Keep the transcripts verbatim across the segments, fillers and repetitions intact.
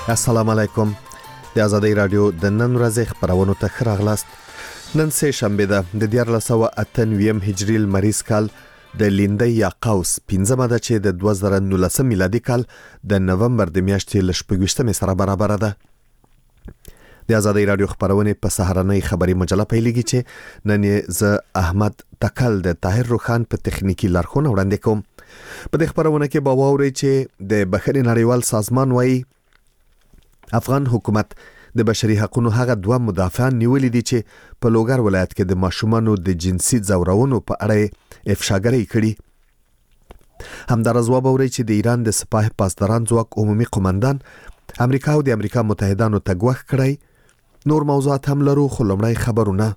السلام علیکم. د آزادۍ رادیو د نن ورځې خبرونو ته ښه راغلاست. نن سه شنبه ده د دیارلس سوه اته نوي هجري لمریز کال د لیندۍ یا قوس پنځمه ده چې د دوه زره نولس میلادي کال د نومبر د میاشتې ل شپږ ویشتمې سره برابر ده. د آزادۍ رادیو خبرونه په سهارنۍ خبري مجله پیلېږي چې نن یې ز احمد تکل د طاهر روخان په تخنیکی لارښوونه وړاندې کوم. په دې خبرونه کې به واورئ چې د بخښنې نړیوال سازمان وايي افغان حکومت د بشري حقوقو هغه دوه مدافعان نیولې دي چې په لوګر ولایت کې د ماشومانو د جنسي ځورونو په اړه افشاګري کړي. همدارس وبوري چې د ایران د سپاه پاسداران ځواک عمومي قومندان امریکا او د امریکا متحدانو ته ګواښ کړی. نور موضوعات هم لرو خو لومړی خبرونه.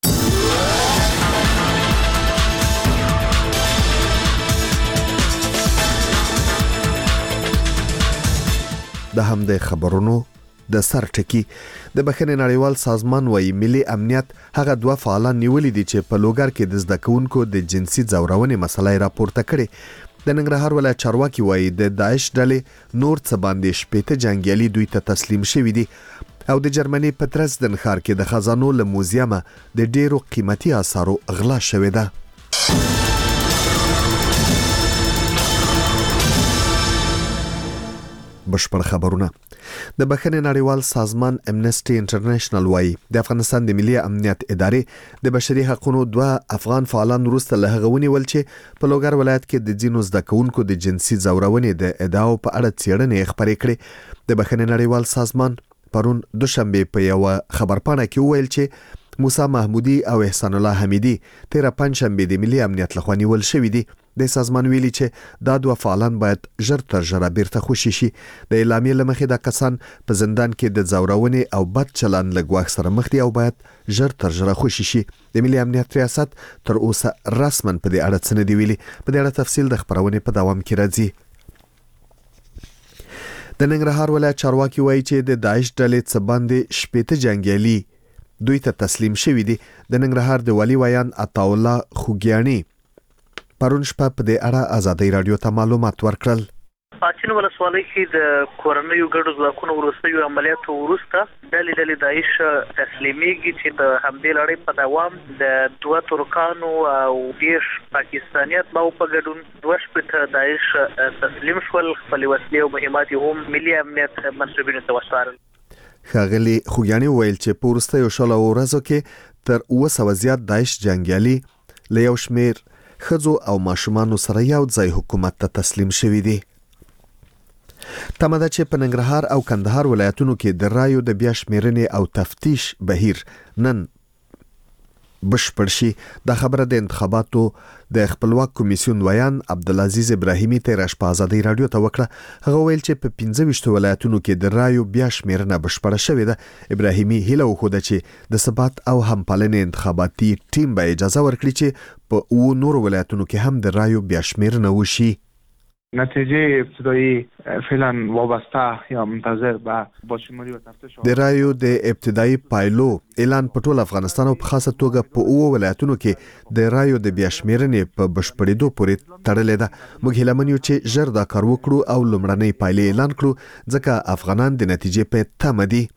د هم د خبرونو د سر ټکی د بخښنې نړیوال سازمان وايي ملي امنیت هغه دوه فعالان نیولې دي چې په لوګر کې د زده کوونکو د جنسي ځورونې مسلې راپورته کړي. د ننګرهار ولایت چارواکي وايي د داعش ډلې نور څه باندې شپېته جنگیالي دوی ته تسلیم شوي دي او د جرمني په دریسدن ښار کې د خزانو له موزیمه د ډیرو قیمتي آثارو غلا شوې ده. بشپړ خبرونه. د بخښنې نړیوال سازمان امنسټي انټرنیشنل وايي د افغانستان د ملي امنیت ادارې د بشري حقوقو دوه افغان فعالان وروسته له هغه ونیول چې په لوګر ولایت کې د ځینو زده کوونکو د جنسي ځورونې د ادعاو په اړه څېړنې خبرې کړې. د بخښنې نړیوال سازمان پرون دوشنبه په یو خبرپاڼه کې وویل چې موسی محمودي او احسان الله حمیدي تیر پنځشنبه د ملي امنیت لخوا نیول شوی دي. د سازمان ویلي چې دا دوه فعالان باید ژر تر ژره بیرته خوشي شي. د اعلامیې له مخې دا کسان په زندان کې د ځورونې او بد چلند له ګواښ سره مخ دي او باید ژر تر ژره خوشي شي. د ملي امنیت ریاست تر اوسه رسماً په دې اړه څه نه دی ویلي. په دې اړه تفصیل د خبرونې په دوام کې راځي. د ننګرهار ولایت چارواکي وایي چې د داعش ډلې څه باندې شپېته جنګیالي دوی ته تسلیم شوي دي. د ننګرهار د والي ویان عطاالله خوګیاني پرون شپه په دې اړه آزادۍ رادیو ته معلومات ورکړل. پاتین ولسوالۍ کې د کورنیو ګډو ځواکونو وروستیو عملیاتو وروسته ډلې ډلې داعش تسلیمېږي چې د همدې لړۍ په دوام د دوه ترکانو او دېرش پاکستانیات باو په ګډون دوه شپېته داعش تسلیم شول. خپلې وسلې او مهمات هم ملي امنیت منصبینو ته وسپارل. ښاغلي خوګیاني وویل چې په وروستیو شلو ورځو کې تر اوه سوه زیات داعش جنګیالي له یو شمېر ښځو او ماشومانو سره یو ځای حکومت ته تسلیم شوي دي. تمه ده چې په ننګرهار او کندهار ولایتونو کې د رایو د بیا شمیرنې او تفتیش بهیر نن بشپړ شي. دا خبره د انتخاباتو د خپلواک کمیسیون ویان عبدالعزیز ابراهیمي تیر شپه آزادۍ رادیو ته وکړه. هغه ویل چې په پنځه ویشت ولایتونو کې د رایو بیا شمیرنه بشپړه شوې ده. ابراهیمي هیله وښوده چې د ثبات او همپالنې انتخاباتي ټیم به اجازه ورکړي چې په اوو نورو ولایتونو کې هم د رایو بیا شمیرنه وشي. نتیجه ابتدایی فعلا وابسته یا منتظر به بازشماری و تفتیش د رایو د ابتدایی پایلو اعلان په ټول افغانستان او په خاصه توګه په اوو ولایتونو کې د رایو د بیا شمیرنې په بشپړېدو پورې تړلې ده. موږ هیله من یو چې ژر دا کار وکړو او لومړنۍ پایلې اعلان کړو ځکه افغانان د نتیجې په تمه دي.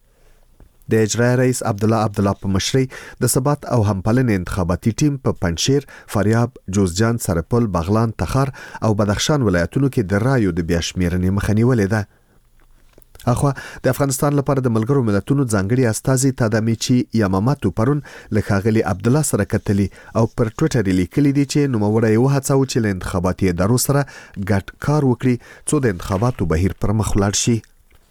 د اجرایي رئیس عبدالله عبدالله په مشرۍ د ثبات او همپالنې انتخاباتي ټیم په پنجشیر، فاریاب، جوزجان، سرپل، بغلان، تخار او بدخشان ولایتونو کې د رایو د بیا شمیرنې مخه نیولې ده. اخوا د افغانستان لپاره د ملګرو ملتونو ځانګړي استازي تادامیچی یاماماتو پرون له ښاغلي عبدالله سره کتلي او پر ټویټر لیکلي دي چې نوموړی یې وهڅاوه چې له انتخاباتي ادارو سره ګډ کار وکړي څو د انتخاباتو بهیر پر مخ ولاړ شي.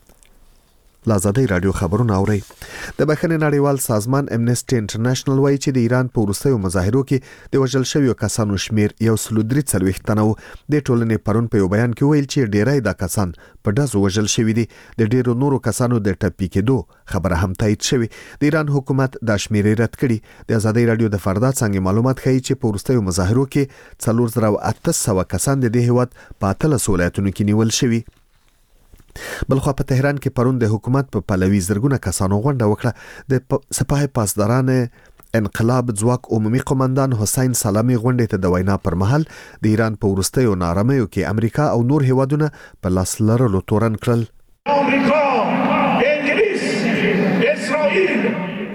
آزادۍ رادیو خبرونه اورئ. د بخښنې نړیوال سازمان امنسټي انټرنیشنل وايي چې د ایران په وروستیو مظاهرو کې د وژل شویو کسانو شمیر یو سل درې څلوېښت تنه و. د ټولنې پرون په یو بیان کې ویل چې ډیری دا کسان په ډزو وژل شوي دي. د ډیرو نورو کسانو د ټپي کېدو خبره هم تایید شوې. د ایران حکومت دا شمیر رد کړي. د آزادۍ رادیو د فردا څنګه معلومات ښیي چې په وروستیو مظاهرو کې څلور زره اته سوه کسان د دې هیواد په اتلس ولایتونو کې نیول شوي. بلخوا په تهران کې پرون د حکومت په پلوي زرګونه کسانو غونډه وکړه. د سپاه پاسداران انقلاب ځواک عمومي قومندان حسین سلامي غونډې ته د وینا پر مهال د ایران په وروستیو ناارامیو کې امریکا او نور هیوادونه په لاس لرلو تورن کړل. امریکا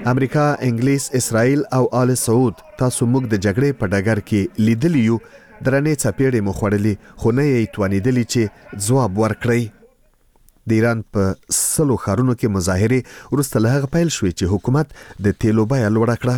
امریکا، انګلیس، اسرائیل او آل سعود تاسو موږ د جګړې په ډګر کې لیدلی یو، درنې څپېړې مو خوړلې، خو نه یې توانېدلې چې ځواب ورکړئ. د ایران په سلو ښارونو کې مظاهرې وروسته له هغه پیل شوې چې حکومت د تیلو بیه لوړه کړه.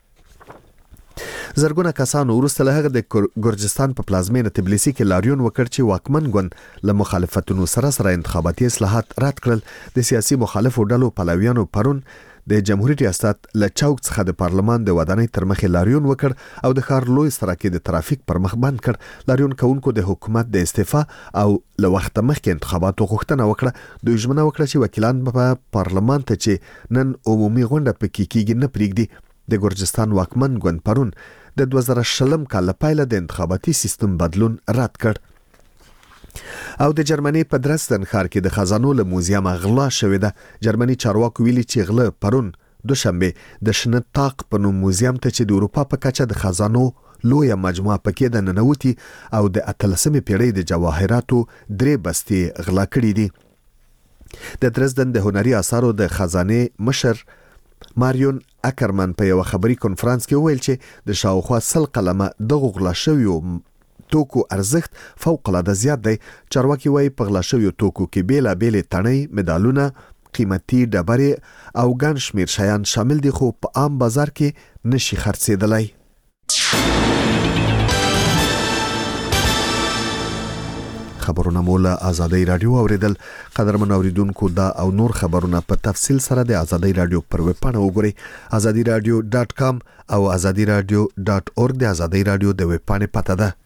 زرګونه کسانو وروسته له هغه د ګرجستان په پلازمینه تبلیسي کې لاریون وکړ چې واکمن ګوند له مخالفتونو سره سره انتخاباتي اصلاحات رد کړل. د سیاسي مخالفو ډلو پلویانو پرون د جمهوریت ریاست له چوک څخه د پارلمان د ودانۍ تر مخې لاریون وکړ او د ښار لوی سړک کې د ترافیک پر مخ بند کړ. لاریون کوونکو د حکومت د استعفا او له وخت مخکې انتخاباتو غوښتنه وکړه. دوی ژمنه وکړه چې وکیلان په پارلمان ته چې نن عمومي غونډه پکې کیږي نه پرېږدي. د ګرجستان واکمن ګوند پرون د دوه زره شلم کال پایله د انتخاباتي سیستم بدلون رد کړ. او د جرمني په درزدن ښار کې د خزانو له موزیم غلا شوې ده. جرمني چارواکو ویلي چې غله پرون دوشنبه د شنه تاق په نوم موزیم ته چې د اروپا په کچه د خزانو لویه مجموعه پکې د ننوتي او د اتلسمې پیړۍ د جواهراتو درې بستې غلا کړي دي. د درزدن د هنري اثارو د خزانې مشر ماریون اکرمن په یو خبري کنفرانس کې وویل چې د شاوخوا سل قلمه د غلا شویو توکو ارزښت فوق العاده زیات دی. چارواکي وایي په غلا شویو توکو کې بیلا بیلې تڼۍ، مډالونه، قیمتي ډبرې او ګڼ شمېر شیان شامل دي، خو په عام بازار کې نشي خرڅېدلی. خبرونه مو له آزادۍ رادیو اوریدل. قدرمن اوریدونکو دا او نور خبرونه په تفصیل سره د آزادۍ رادیو پر ویب پاڼه وګورئ، آزادي رادیو ډاټ کام او آزادي رادیو ډاټ اورګ د آزادۍ رادیو د ویب پاڼې پته ده.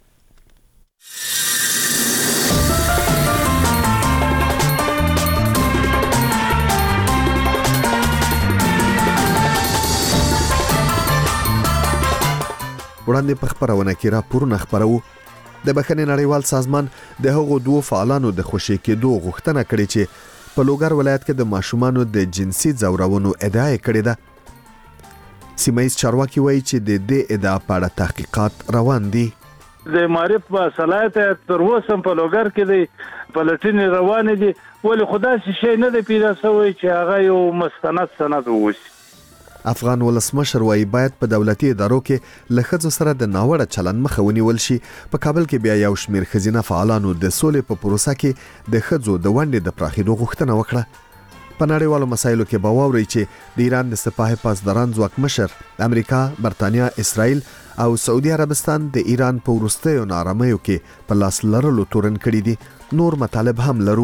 وړاندې په خبرونه کې راپورونه خبرو. د بخښنې نړیوال سازمان د هغو دوو فعالانو د خوشي کېدو غوښتنه کړې چې په لوګر ولایت کې د ماشومانو د جنسي ځورونو ادعا کړې ده. سیمه ییز چارواکي وایي چې د دې ادعا په اړه تحقیقات روان دي. د معرف په صلاحیت تر اوسه په لوګر کې د پلټنې روانې دي، ولې خو داسې شی نه دی پیدا شوی چې هغه یو مستند سند ووسي. افغان ولسمشر وایي باید په دولتي ادارو کې له ښځو سره د ناوړه چلند مخه ونیول شي. په کابل کې بیا یو شمېر ښځینه فعالانو د سولې په پروسه کې د ښځو د ونډې د پراخېدو غوښتنه وکړه. په نړیوالو مسایلو کې به واورئ چې د ایران د سپاه پاسداران ځواکمشر امریکا، برطانیه، اسرائیل او سعودي عربستان د ایران په وروستیو ناارامیو کې په لاس لرلو تورن کړي دي. نور مطالب هم لرو.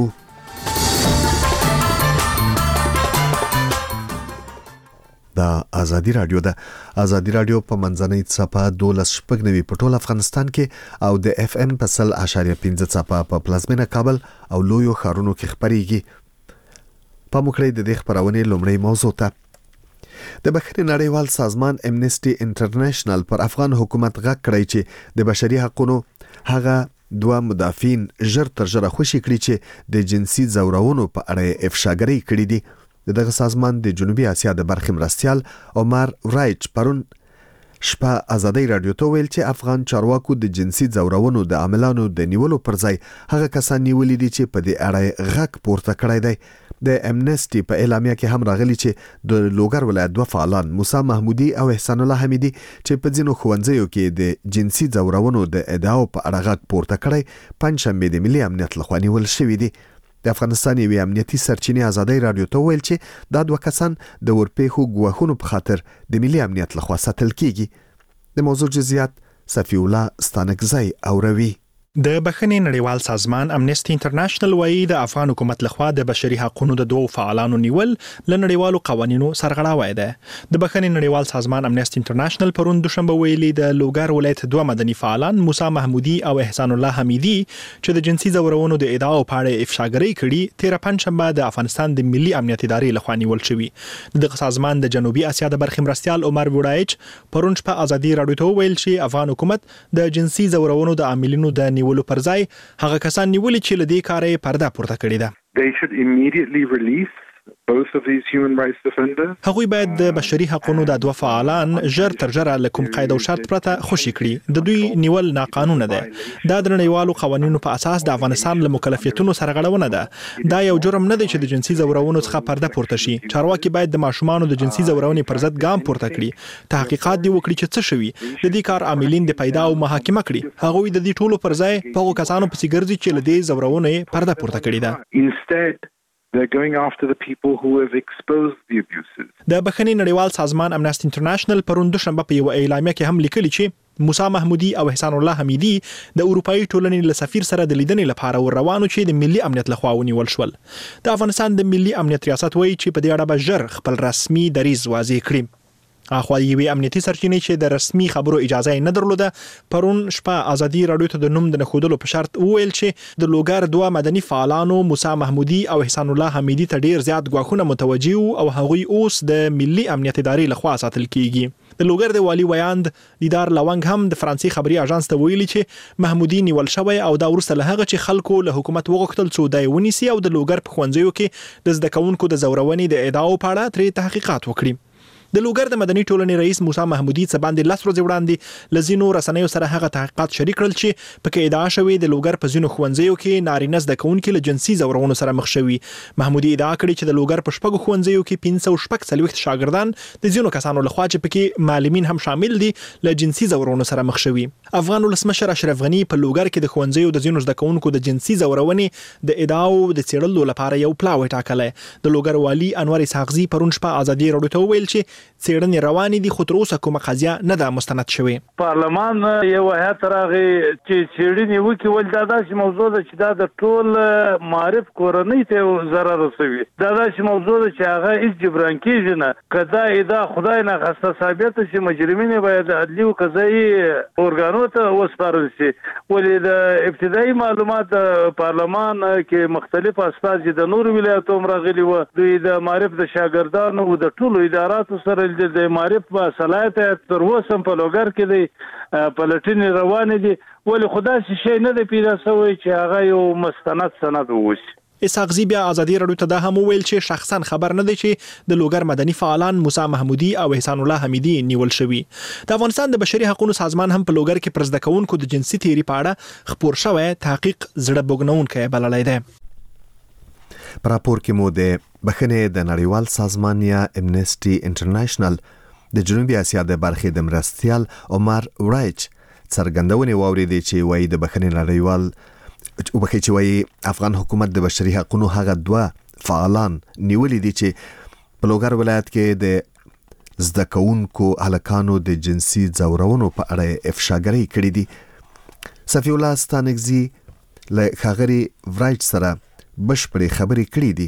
دا آزادي رادیو ده. آزادي رادیو په منځنۍ څپه دولس شپږ نوي په ټول افغانستان کې او د اف ام په سل اشاریه پنځه څپه په پلازمینه کابل او لویو ښارونو کې خپرېږي. په مکړې د دې خبرونې لومړی موضوع ته. د بخښنې نړیوال سازمان امنیسټي انټرنیشنل پر افغان حکومت غږ کړی چې د بشري حقوقو هغه دوه مدافعین ژر تر ژره خوشي کړي چې د جنسي ځورونو په اړه افشاګري کړي دي. دغه سازمان د جنوبي اسیا د برخې مرستیال عمر رایچ پرون شپه آزادۍ رادیو ته ویل چې افغان چارواکو د جنسي ځورونو د عاملانو د نیولو پر ځای هغه کسان نیولي دي چې په دې اړه غږ پورته کړی دی. د امنیسټي په اعلامیه کې هم راغلی چې د لوګر ولایت دوه فعالان موسی محمودي او احسان الله حمیدي چې په ځینو ښوونځیو کې د جنسي ځورونو د ادعاو په اړه غږ پورته کړی پنجشنبه د ملي امنیت لخوا نیول شوي دي. د افغانستان یوې امنیتي سرچینې آزادۍ رادیو ته ویل چې دا دوه کسان د ورپېښو ګواښونو په خاطر د ملي امنیت لخوا ساتل کیږي. د موضوع جزئیات صفی الله ستانکزی اوروي. د بخښنې نړیوال سازمان امنیسټي انټرنیشنل وایي د افغان حکومت لخوا د بشري حقوقو د دوه فعالانو نیول له نړیوالو قوانینو سرغړاوی ده. د بخښنې نړیوال سازمان امنیسټي انټرنیشنل پرون دوشنبه ویلي د لوګر ولایت دوه مدني فعالان موسی محمودي او احسان الله حمیدي چې د جنسي ځورونو د ادعاو په اړه افشاګري کړي تیر پنځشنبه د افغانستان د ملي امنیت ادارې لخوا نیول شوي. د سازمان د جنوبي اسیا د برخې مرستیال عمر وډایچ پرون شپه آزادي رادیو ته ویل چې افغان حکومت د جنسي ځورونو د عاملینو د نیولو پر ځای هغه کسان نیولي چې له دې کارې پرده پورته کړې ده. They should immediately release both of these human rights defenders. هغوی باید د بشري حقوقو د دوه فعالان ژر تر ژره له کوم قاعده او شرط پرته خوشي کړي. د دوی نیول ناقانونه ده. دا د نړیوالو قوانینو په اساس د افغانستان له مکلفیتونو سره غړونه ده. دا یو جرم نه دی چې د جنسي زورونو څخه پرده پورته شي. چارواکي باید د ماشومانو د جنسي زورونې پر ضد ګام پورته کړي. تحقیقات دی وکړي چې څه شوي. د دې کار عاملین د پیدا او محاکمه کړي. هغوی د دې ټولو پر ځای په هغو کسانو پسې ګرځي چې له دې زورونې پرده پورته کړي ده. Instead, they're going after the people who have exposed the abuses. د بخښنې نړیوال سازمان امنیستي انټرنیشنل پرون دوشنبه په یو اعلامیه کې هم لیکلي چې موسی محمودي او احسان الله حمیدي د اروپאי ټولنې له سفیر سره د لیدنې لپاره ور روانو چې د ملي امنیت لخوا ونیول شول. د افغانستان د ملي امنیت ریاست وایي چې په دې اړه به ژر خپل رسمي دریځ واضح کړي. اخوا یوې امنیتي سرچینې چې د رسمي خبرو اجازه نه درلوده پرون شپه ازادي رادیو ته د نوم د نخودلو په شرط وویل چې د لوګر دوه مدني فعالانو موسی محمودي او احسان الله حمیدي ته ډیر زیات غواخونه متوجه او هغوی اوس د ملي امنیت ادارې لخوا ساتل کیږي. د لوګر د والی ویاند دیدار لونګ هم د فرانسې خبري اژانس ته ویلي چې محمودي نیول شوی او دا ورسته له هغه چې خلکو له حکومت وغوښتل څو دای ونیسي او د لوګر په خوندزیو کې د زده کوونکو د زورونې د ادعاو په اړه ترې تحقیقات وکړي. د لوګر د مدني ټولنې رئیس موسی محمودي څه باندې لاس ورځ وړاندې لزینو رسنیو سره هغه تحقیقات شریک کړل چې پکې ادعا شوې د لوګر په ځینو ښوونځیو کې نارینه زده کوونکي له جنسي زورونو سره مخ شوي. محمودي ادعا کړې چې د لوګر په شپږو ښوونځیو کې پنځه سوه شپږ څلوېښت شاګردان د ځینو کسانو لخوا چې پکې معلمین هم شامل دي له جنسي زورونو سره مخ شوي. افغان ولسمشر اشرف غنی په لوګر کې د ښوونځیو د ځینو زده کوونکو د جنسي زورونې د ادعاو د څېړلو لپاره یو پلاوی ټاکلی. د لوګر والي انور اسحاقزي پرون شپه ازادي رادیو ته وویل چې څېړنې روانې دي خو تر اوسه کومه قضیه نه ده مستند شوې. پارلمان یو هیات راغی چې څېړنې وکړي ول دا داسې موضوع ده چې دا د ټول معارف کورنۍ ته ضرر رسوي. دا داسې موضوع ده چې هغه هیڅ جبران کیږي نه. که دا ادعا خدای نه خسته ثابته شي مجرمین باید عدلي او قضایي ارګانو ته وسپارل شي. ولې د ابتدایي معلومات پارلمان کې مختلف اسناد د نورو ولایتونو هم راغلي وو. دوی د معارف د شاګردانو او د ټولو اداراتو سره د معارف په صلاحیت تر اوسه په لوګر کې دی پلټنې روانې دي. ولې خو داسې شی نه دی پیدا شوی چې هغه یو مستند سند ووسي. اسحاقزي بیا ازادي رادیو ته دا هم وویل چې شخصا خبر نه دی چې د لوګر مدني فعالان موسی محمودي او احسان الله حمیدي نیول شوي. د افغانستان د بشري حقوقو سازمان هم په لوګر کې پر زده کوونکو د جنسي تیری په اړه خپور شوی تحقیق زړه بوږنونکی بللی دی. په راپور کې مو د بخښنې د نړیوال سازمان یا امنیستي انټرنیشنل د جنوبي اسیا د برخې د مرستیال عمر ورایچ څرګندونې واورېدې چې وایي د بخښنې نړیوال وبخښي چې وایي افغان حکومت د بشري حقوقو هغه دوه فعالان نیولي دي چې په لوګر ولایت کې د زده کوونکو هلکانو د جنسي ځورونو په اړه افشاګرۍ کړې دي. صفي الله ستانکزي له ښاغلي ورایچ سره بشپړې خبرې کړې دي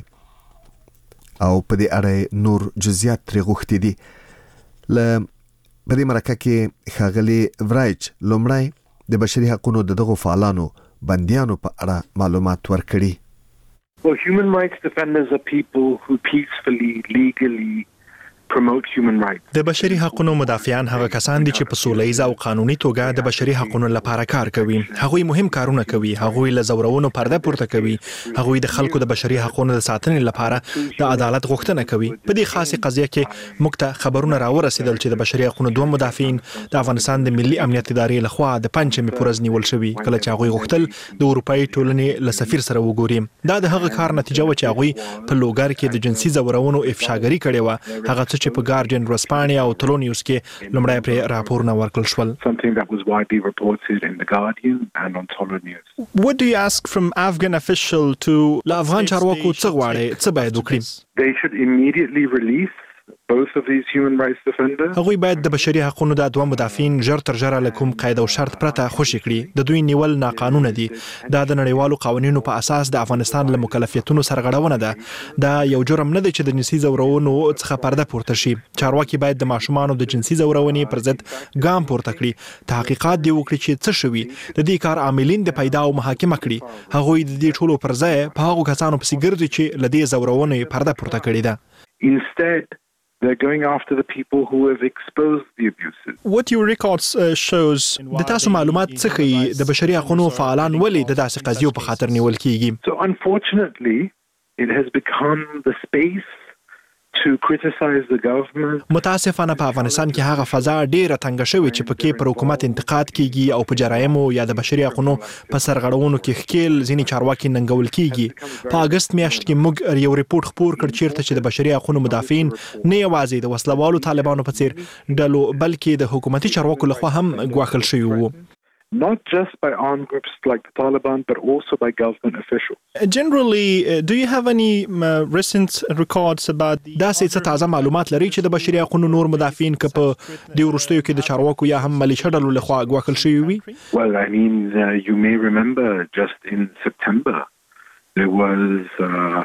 او په دې اړه نور جزئیات ترې غوښتي دي. ل په دې مرکه کې ښاغلي ورایچ لومړی د بشري حقوقو د دغو فعالانو بندیانو په اړه معلومات ورکړي. Well, human rights defenders are people who peacefully, legally promote human rights. د بشري حقوقو مدافعان هغه کسان دي چې په سولهییز او قانوني توګه د بشري حقوقو لپاره کار کوي. هغوی مهم کارونه کوي. هغوی له زورونو پرده پورته کوي. هغوی د خلکو د بشري حقوقو د ساتنې لپاره د عدالت غوښتنه کوي. په دې خاصه قضیه کې موږ ته خبرونه راورسېدل چې د بشري حقوقو دوه مدافعین د افغانستان د ملي امنیت ادارې لخوا د پنځمې پورز نیول شوي کله چې هغوی غوښتل د اروپאי ټولنې له سفیر سره وګوري. دا د هغه کار نتیجه و چې هغوی په لوګر کې د جنسي زورونو افشاګري کړې و. هغه چې په ګارډین ورسپانیا او تلونیوس کې لومړی پر راپورونه ورکړل شول. Something that was widely reported in the Guardian and on Tolo News. What do you ask from Afghan official to لا افغان چارواکو څه غواړي څه باید وکړي؟ They should immediately release both of these human rights defenders. هغوی باید د بشري حقوقو د دوه مدافعین ژر تر ژره له کوم قاعده او شرط پرته خوشي کړي. د دوی نیول ناقانونه دي. دا د نړیوالو قوانینو په اساس د افغانستان له مکلفیتونو سره غړونه ده. دا یو جرم نه دی چې د جنسي زورونو څخه پرده پورته شي. چارواکي باید د ماشومانو د جنسي زورونې پر ضد ګام پورته کړي. تحقیقات دی وکړي چې څه شوي. د دې کار عاملین د پیدا او محاکمه کړي. هغوی د دې ټولو پر ځای په هغو کسانو پسې ګرځي چې له دې زورونې پرده پورته کړې ده. Instead, they're going after the people who have exposed the abuses. What your records uh, shows د تاسو معلومات څه ښیي د بشري حقوقو فعالان ولې د داسې قضیو په خاطر نیول کیږي؟ So unfortunately, it has become the space to criticize the government. متاسفانه په افغانستان کې هغه فضا ډیره تنګ شوې چې پکې پر حکومت انتقاد کیږي او په جرایمو یا د بشري حقوقو په سرغړونو کې ښکیل ځینې چارواکي ننګول کیږي. په اگست میاشت کې موږ یو ریپورت خپور کړ چیرته چې د بشري حقوقو مدافعین نه یوازې د وسلوالو طالبانو په څیر ډلو بلکې د حکومتي چارواکو لخوا هم ګواښل شوي وو. Not just by armed groups like the Taliban, but also by government officials. Generally, uh, do you have any uh, recent records about دا څه تازه معلومات لري چې د بشري حقوقو نور مدافعین که په دې وروستیو کې د چارواکو یا هم ملیشه ډلو لخوا ګواښل شوي وي؟ Well, I mean, uh, you may remember just in September there was uh,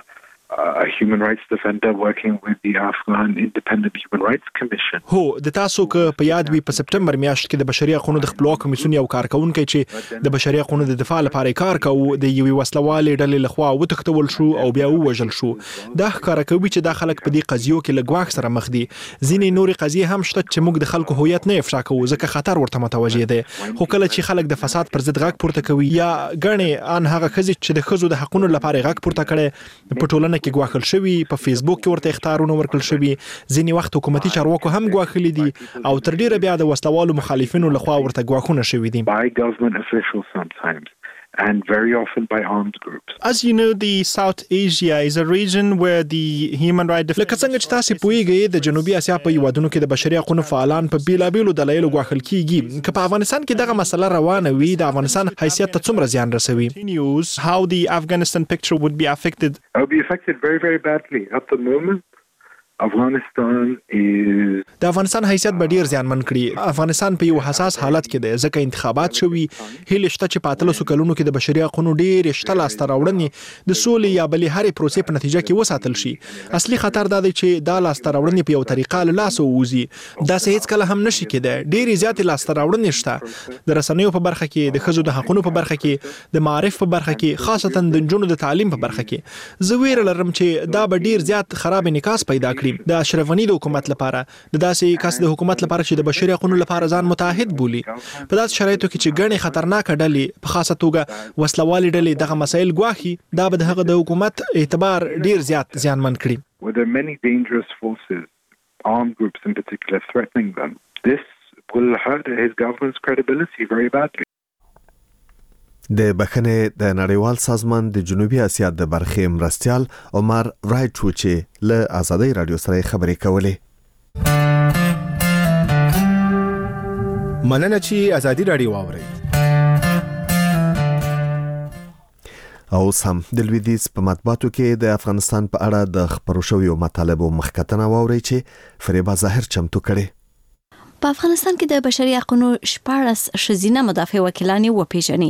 a human rights defender working with the Afghan Independent Human Rights Commission. هو د تاسو که په یاد وي په سپټمبر میاشت کې د بشري حقوقو د خپلواک کمیسیون یو کارکونکی چې د بشري حقوقو د دفاع لپاره کار کوي د یوې وسلوالې ډلې لخوا وتښتول شو او بیا ووژل شو. دا ښکاره کوي چې دا خلک په دې قضیو کې له ګواښ سره مخ دي. ځینې نورې قضیې هم شته چې موږ د خلکو هویت نه افشا کوو ځکه خطر ورته متوجه دی. خو کله چې خلک د فساد پر ضد غږ پورته کوي یا ګڼې ان هغه ښځې چې د ښځو د حقوقو لپاره غږ پورته کړي په ټولنه کې ګواښل شوي، په فیسبوک کې ورته اخطارونه ورکړل شوي، ځینې وخت حکومتي چارواکو هم ګواښلي دي او تر ډیره بیا د وسلوالو مخالفینو لخوا ورته ګواښونه شوي دي. By government officials sometimes, and very often by armed groups. As you know, the South Asia is a region where the human rights لکه څنګه چې تاسو پوهیږئ د جنوبي اسیا په یوادونو کې د بشري حقوقو فعالان په بیلابیلو دلایلو ګواښل کیږي. که په افغانستان کې دغه مسله روانه وي د افغانستان حیثیت ته څومره زیان رسوي؟ News how the Afghanistan picture would be affected. It will be affected very very badly at the moment. افغانستان is د افغانستان حیثیت به ډیر زیانمن کړي. افغانستان په یو حساس حالت کې دی ځکه انتخابات شوي. هیله شته چې په اتلسو کلونو کې د بشري حقوقو ډیر شته لاسته راوړنې د سولې یا بلې هرې پروسې په نتیجه کې وساتل شي. اصلي خطر دا دی چې دا لاسته راوړنې په یو طریقه له لاسه ووځي. دا څه هیڅ کله هم نشي کېدای. ډېرې زیاتې لاسته راوړنې شته د رسنیو په برخه کې، د ښځو د حقوقو په برخه کې، د معارف په برخه کې، خاصتا د نجونو د تعلیم په برخه کې. زه ویره لرم چې دا به ډیر زیات خراب انعکاس پیدا کړي د اشرف غنی د حکومت لپاره، د داسې کس د حکومت لپاره چې د بشري حقوقو لپاره ځان متحد بولي. په داسې شرایطو کې چې ګڼې خطرناک ډلې په خاصه توګه وسلوالې ډلې دغه مسایل ګواښي، دا به د هغه د حکومت اعتبار ډیر زیات زیانمن کړي. With the many dangerous forces, armed groups in particular, threatening them, this will hurt his government's credibility very badly. د بخنې د نړیوال سازمان د جنوبي اسیا د برخې مرستیال عمر رایټ چې له آزادۍ رادیو سره خبرې کولې. مننه چې آزادۍ رادیو واورئ. او سم د لویدیز په مطبوعاتو کې د افغانستان په اړه د خبرو شویو مطالبو مخکتنه واورئ چې فریبا ظاهر چمتو کړي. په افغانستان کې د بشري حقوقو شپاړس ښځینه مدافع وکیلان وپیژني.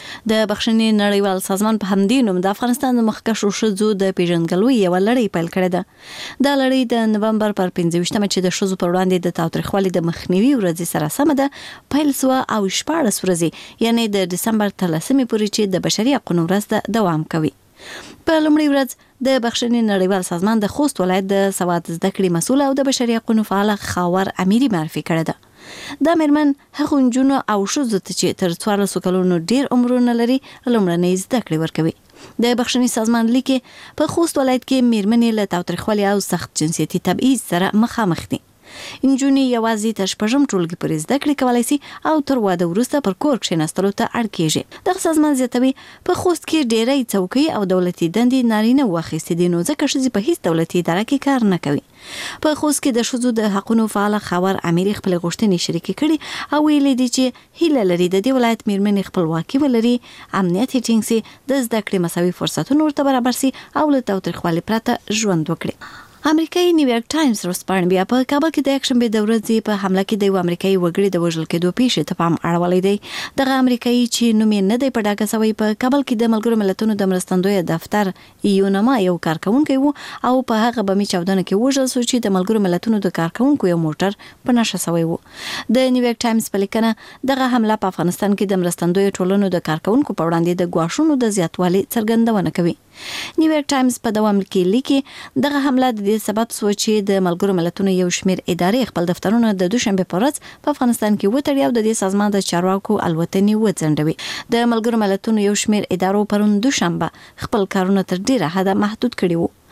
د بخښنې نړیوال سازمان په همدې نوم د افغانستان د مخکښو ښځو د پیژندګلوۍ یوه لړۍ پیل کړې ده. دا لړۍ د نومبر پر پنځه ویشتمه چې د ښځو پر وړاندې د تاوتریخوالي د مخنیوي ورځې سره سمه ده پیل سوه او شپاړس ورځې یعنی د دسمبر تر لسمې پورې چې د بشري حقوقو ورځ دوام کوي. په لومړۍ ورځ د بخښنې نړیوال سازمان د خوست ولایت د سواد زده کړې مسؤل او د بشري حقوقو فعال خاور امیری معرفي کړه ده. دا مېرمن هغو نجونو او ښځو ته چې تر څوارلسو کلونو ډیر عمرونه لري لومړنۍ زده کړې ورکوي. د بخښنې سازمان لیکي په خوست ولایت کې مېرمنې له تاوتریخوالي او سخت جنسیتي تبعیض سره مخامخ دي. نجونې یوازې تر شپږم ټولګي پورې زده کړې کولی شي او تر واده وروسته پر کور کښېنستلو ته اړ کېږي. دغه سازمان زیاتوي په خوست کې ډېری څوکۍ او دولتي دندې نارینه واخیستې دي نو ځکه ښځې په هیڅ دولتي اداره کې کار نه کوي. په خوست کې د ښځو د حقونو فعال خاور امیری خپل غوښتنې شریکې کړي او ویلي دي چې هیله لري د دې ولایت مېرمنې خپلواکي ولري، امنیت یې ټینګ سي، د زده کړې مساوي فرصتونه ورته برابر سي او له تاوتریخوالي پرته ژوند وکړي. امریکایي نیویارک ټایمز ورځپاڼه بیا په کابل کې د یکشنبې د ورځې په حمله کې د یو امریکایي وګړي د وژل کېدو پیښې ته پام اړولی دی. دغه امریکایي چې نوم یې نه دی په ډاګه سوی په کابل کې د ملګرو ملتونو د مرستندویه دفتر یونما یو کارکونکی و او په هغه بمي چاودنه کې وژل شو چې د ملګرو ملتونو د کارکونکو یو موټر په نښه سوی و. د نیویارک ټایمز په لیکنه دغه حمله په افغانستان کې د مرستندویه ټولنو د کارکونکو په وړاندې د ګواښونو د زیاتوالي څرګندونه کوي. نیویارک ټایمز په دوام کې لیکي دغه حمله د دې سبب شو چې د ملګرو ملتونو یو شمېر ادارې خپل دفترونه د دوشنبه په ورځ په افغانستان کې وتړي او د دې سازمان د چارواکو الوتنې وځنډوي. د ملګرو ملتونو یو شمېر ادارو پرون دوشنبه خپل کارونه تر ډیره حده محدود کړي وو.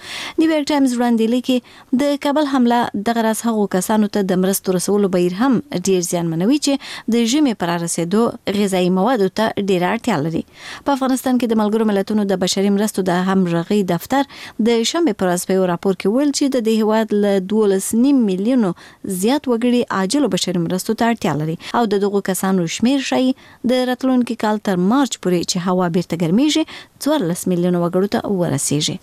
نیویارک ټایمز وړاندې لیکي د کابل حمله دغه راز هغو کسانو ته د مرستو رسولو بهیر هم ډیر زیانمنوي چې د ژمي پر رسیدو غذایی موادو ته ډیر اړتیا لري. په افغانستان کې د ملګرو ملتونو د بشري مرستو د همغږي دفتر د شنبه پر ورځ په راپور کې ویل چې د دې هیواد له دولس نیم میلیونو زیات وګړي عاجل بشري مرستو ته اړتیا لري او د دغو کسانو شمیر شي د راتلونکي کال تر مارچ پورې چې هوا بیرته ګرمیږي څوارلس میلیونه وګړو ته ورسیږي.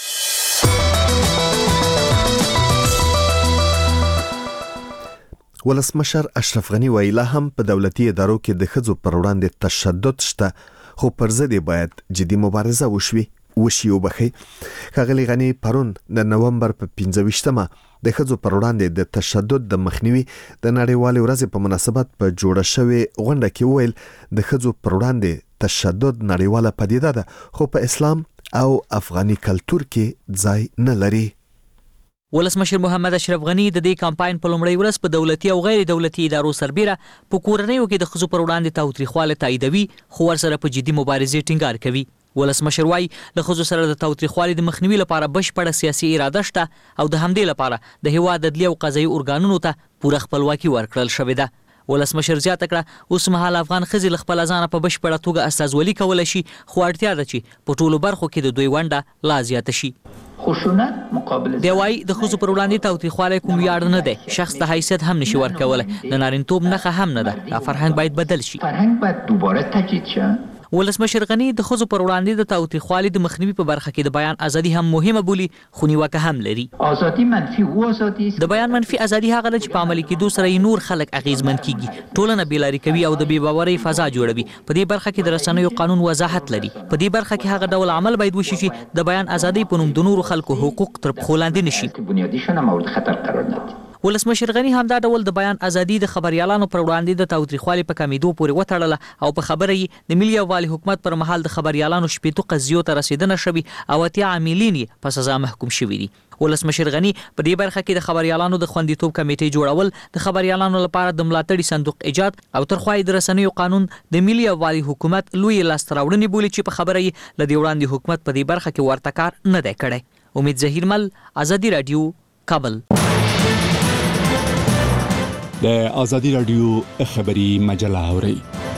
ولسمشر اشرف غنی ویلا هم په دولتي ادارو کې د ښځو پر وړاندې تشدد شته، خو پر ضد باید جدي مبارزه وشوي وشي وبخي. ښاغلي غنی پرون د نومبر په پنځه ویشتمه د ښځو پر وړاندې د تشدد د مخنیوي د نړیوالې ورځې په مناسبت په جوړه شوې غونډه کې ویل د ښځو پر وړاندې تشدد نړیواله پدیده ده خو په اسلام او افغاني کلتور کې ځای نه لري. ولسمشر محمد اشرف غنی د دې کمپاین په لومړۍ ورځ په دولتي او غیر دولتي ادارو سربېره په کورنیو کې د ښځو پر وړاندې تاوتریخواله تاییدوي خو ورسره په جدي مبارزې ټینګار کوي. ولسمشر وايي د ښځو سره د تاوتریخوالي د مخنیوي لپاره بشپړه سیاسي اراده شته او د همدې لپاره د هیواد عدلي او قضایي ارګانونو ته پوره خپلواکي ورکړل شوې ده. ولسمشر زیاته کړه اوس مهال افغان ښځې له خپل ځانه په بشپړه توګه استازولي کولی شي خو اړتیا ده چې په ټولو برخو کې د دوی ونډه لا زیاته شي. خشونت مقابل دی وايي د ښځو پر وړاندې تاوتریخوالی کوم ویاړ نه دی، شخص ته حیثیت هم نشي ورکولی، د نارینتوب نښه هم نه ده. دا فرهنګ باید بدل شي. فرهنګ باید دوباره تجدید شه. ولسمشر غنی د ښځو پر وړاندې د تاوتریخوالي د مخنیوي په برخه کې د بیان ازادي هم مهمه بولي خو نیوکه هم لري. ازادي منفي او ازادي د بیان منفي ازادي هغه ده چې په عملي کېدو سره یې نور خلک اغیزمن کیږي، ټولنه بېلارې کوي او د بې باورۍ فضا جوړوي. په دې برخه کې د رسنیو قانون وضاحت لري. په دې برخه کې هغه ډول عمل باید وشي چې د بیان ازادي په نوم د نورو خلکو حقوق تر پښو لاندې نشي. بنیادي شنه مورد خطر قرار ندي. ولسمشر غنی هم دا ډول د بیان ازادي د خبريالانو پر وړاندې د تاوتریخوالي په کمیدو پورې وتړله او په خبره یې د ملي یووالي حکومت پر مهال د خبريالانو شپېتو قضیو ته رسیدنه شوي او اتیا عاملین یې په سزا محکوم شوي دي. ولسمشر غنی په دې برخه کې د خبريالانو د خوندیتوب کمیټې جوړول، د خبريالانو لپاره د ملاتړي صندوق ایجاد او ترخوا د رسنیو قانون د ملي یووالي حکومت لوی لاسته راوړنې بولي چې په خبره یې له دې وړاندې حکومت په دې برخه کې ورته کار نه دی کړی. امید ظهیرمل، ازادي رادیو، کابل. د ازادي رادیو خبری مجله اوري.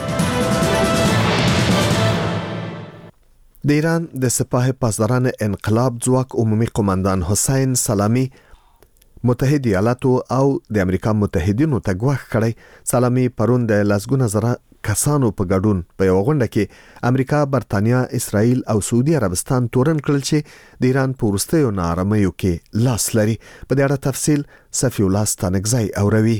د ایران د سپاه پاسداران انقلاب ځواک عمومي قومندان حسین سلامی متحده ایالاتو او د امریکا متحدینو ته ګواښ کړی. سلامی پرون د لسګونه زره کسانو په ګډون په یو غونډه کې امریکا، برتانیا، اسرائیل او سعودي عربستان تورن کړل چې د ایران په وروستیو ناارامیو کې لاس لري. په دې اړه تفصیل صفی الله ستانکزی اوروي.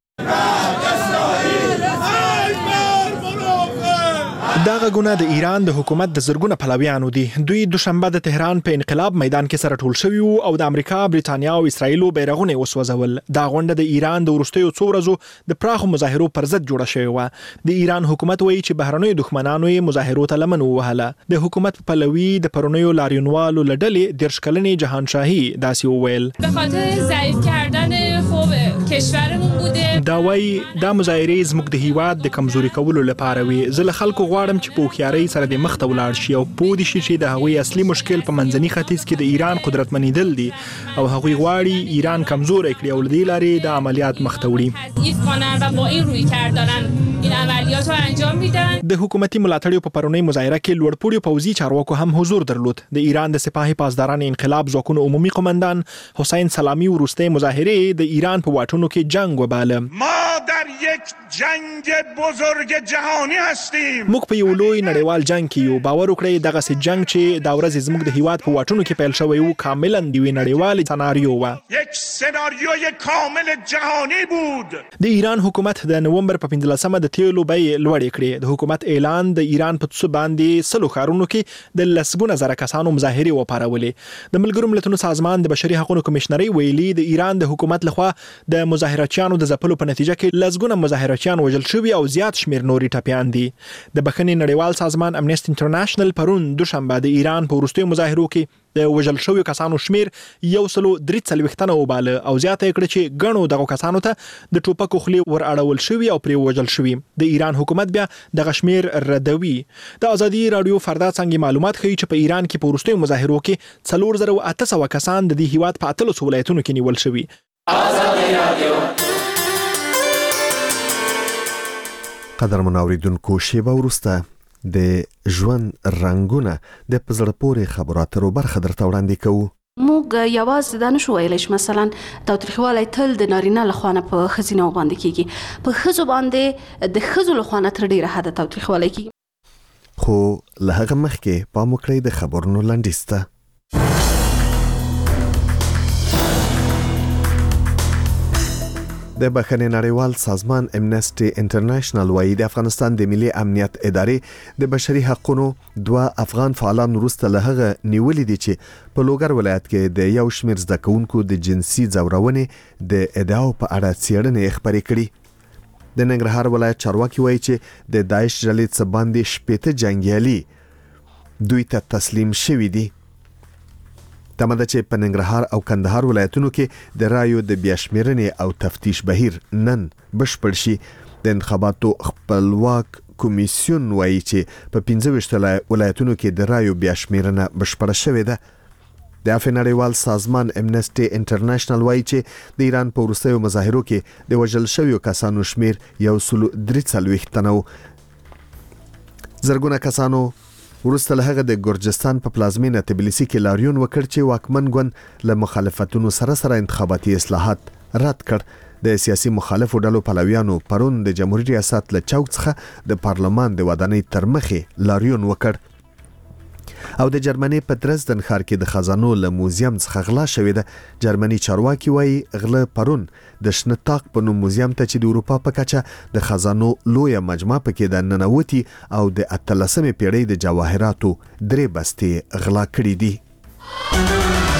دا غږونه د ایران د حکومت د زرګونه پلویانو دي. دوی دوشنبه د تهران په انقلاب میدان کې سره ټول شوي او د امریکا، برتانیا او اسرائیل بیرغونه وسوځول. دا غونډه د ایران د وروستیو څو ورځو د پراخو مظاهرو پر ضد جوړه شوې و. د ایران حکومت وایي چې بهرنیو دښمنانو یې مظاهرو ته لمن ووهله. د حکومت پلوي د پرونیو لاریونوالو لړلې دیرش کلنې جهانشاهي داسې وویل. به خاطر ضعیف کردن خوب کشورمون بوده. دا وایي دا مظاهرې زموږ د هیواد د کمزوري کولو لپاره وي. زه له خلکو غواړم چې په هوښیارۍ سره د مخ ته ولاړ شي او پوه دي شي چې د هغوی اصلي مشکل په منځني ختیځ کې د ایران قدرتمنېدل دي او هغوی غواړي ایران کمزوری کړي او له دې لارې د عملیات مخ ته وړي. تضعیف کنن و با این رویکرد دارن این عملیات رو انجام میدن. د حکومتي ملاتړیو په پرونی مظاهره کې لوړپوړي پوځي چارواکو هم حضور درلود. د ایران د سپاه پاسداران انقلاب ځواکونو عمومي قومندان حسین سلامی وروستۍ مظاهره د ایران په واټونو کې جنگ وباله. ما در یک جنگ بزرگ جهانی هستیم. موږ په یو لوی نړیوال جنگ کې یو. باور وکړئ دغه سي جنگ چې دا ورځ زموږ د هیواد په واټونو کې پیل شوی وو کاملا د وی نړیوال سناریو و. یک سناریوی کامل جهانی بود. د ایران حکومت د نومبر په پنځلسمه د تیلو بیې لوړې کړې. د حکومت اعلان د ایران په څو باندې سلو ښارونو کې د لسګونه زره کسانو مظاهرې وپارولې. د ملګرو ملتونو سازمان د بشري حقوقو کمشنري ویلي د ایران د حکومت لخوا د مظاهراتچیانو د ځپلو په نتیجه کې لسګونه مظاهرچیان وژل شوي او زیات شمیر نوري ټپیان دي. د بخښنې نړیوال سازمان امنیست انټرنیشنل پرون دوشنبه د ایران په وروستیو مظاهرو کې د وژل شویو کسانو شمیر یو سلو درې څلوېښت تنه وباله او زیاته کړه چې ګڼو دغه کسانو ته د ټوپکو خولې ور اړول شوي او پرې وژل شوي. د ایران حکومت بیا دغه شمیر ردوي. د ازادي رادیو فردا څنګه معلومات ښیي چې په ایران کې په وروستیو مظاهرو کې څلور زره او اته سوه کسان د دې هیواد په اتلسو ولایتونو کې نیول شوي. ازادي رادیو قدر منوریدونکو شیبه وروسته د ژوند رنگونه د پزړه پورې خبراتو برخه درته وړاندې کوو. موږ یوازې دا نشو ویلی چې مثلا تاوتریخوالی تل د نارینه له خوا نه په ښځینه باندې کیږي، په ښځو باندې د ښځو له خوا نه تر ډېره حده تاوتریخوالی کیږي. خو له هغه مخکې پام وکړئ د خبرونو لنډیز ته. د بخښنې نړیوال سازمان امنیسټي انټرنیشنل وايي د افغانستان د ملي امنیت ادارې د بشري حقوقو دوه افغان فعالان وروسته له هغه نیولې دي چې په لوګر ولایت کې د یو شمېر زده کوونکو د جنسي ځورونې د ادعاو په اړه څېړنې خپرې کړي. د ننګرهار ولایت چارواکي وایي چې د داعش ډلې څخه باندې شپېته جنګیالي دوی ته تسلیم شوي دي. تمه ده چې په ننګرهار او کندهار ولایتونو کې د رایو د بیاشمیرنې او تفتیش بهیر نن بشپړ شي. د انتخاباتو خپلواک کمیسیون وایي چې په پنځه ویشت ولایتونو کې د رایو بیاشمیرنه بشپړه شوې ده. د افغان نړیوال سازمان امنیسټي انټرنیشنل وایي چې د ایران په وروستیو مظاهرو کې د وژل شویو کسانو شمیر یو سلو درې څلوېښت تنه و. زرګونه کسانو وروسته له هغه د ګرجستان په پلازمینه تبلیسي کې لاریون وکړ چې واکمن ګوند له مخالفتونو سره سره انتخاباتي اصلاحات رد کړ. د سیاسي مخالفو ډلو پلویانو پرون د جمهوریت ریاست له چوک څخه د پارلمان د ودانۍ تر مخې لاریون وکړ. او د جرمني په درزدن ښار کې د خزانو له موزیم څخه غلا شوې ده. جرمني چارواکي وایي غله پرون د شنه تاق په نوم موزیم ته چې د اروپا په کچه د خزانو لویه مجمع پکې د ننوتي او د اتلسمې پیړۍ د جواهراتو درې بستې غلا کړې دي.